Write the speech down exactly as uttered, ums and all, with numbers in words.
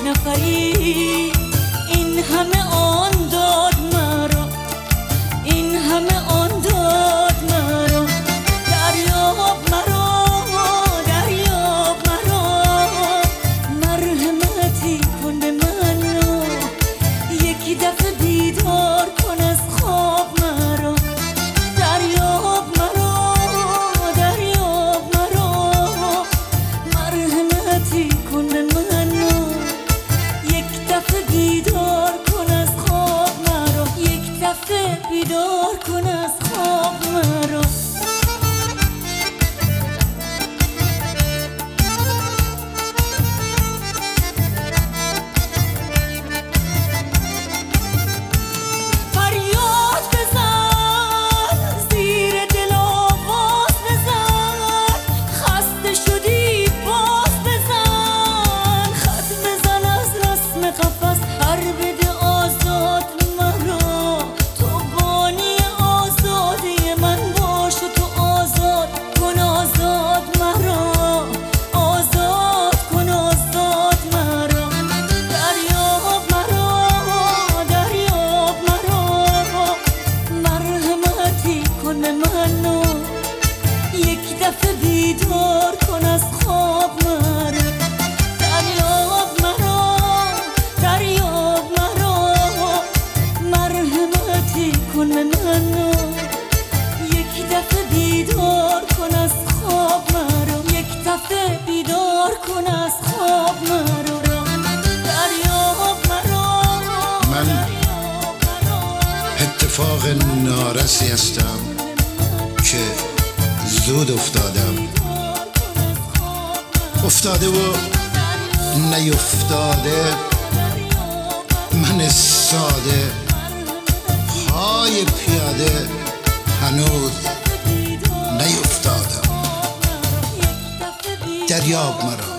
نفری این همه آن داد مرا، این همه آن داد مرا. دریاب مرا، دریاب مرا، مرحمتی کن به منو، یکی دفعه بیدار کن از خواب مرا. دریاب مرا، دریاب مرا، مرحمتی کن به منو، یک دفعه بیدار کن از خواب مرا، یک دفعه بیدار کن از خواب مرا. فریاد بزن زیر دل آواز بزن، خسته شدی باز بزن، خط بزن از رسم قفس، پر بده آزاد مرا. تو بانی آزادی من باش و تو آزاد کن آزاد مرا، آزاد کن آزاد مرا. دریاب مرا، دریاب مرا، مرحمتی کن به منو، یک دفعه بیدار کن از خواب مرا. دریاب مرا، دریاب مرا، مرحمتی کن به منو، یک دفعه بیدار کن از خواب مرا، یک دفعه بیدار کن از خواب مرا. دریاب مرا، من دریاب مرا، اتفاق نارسی هستم که زود افتادم، افتاده و نیفتاده، من ساده پای پیاده هنوز نیفتادم. دریاب مرا،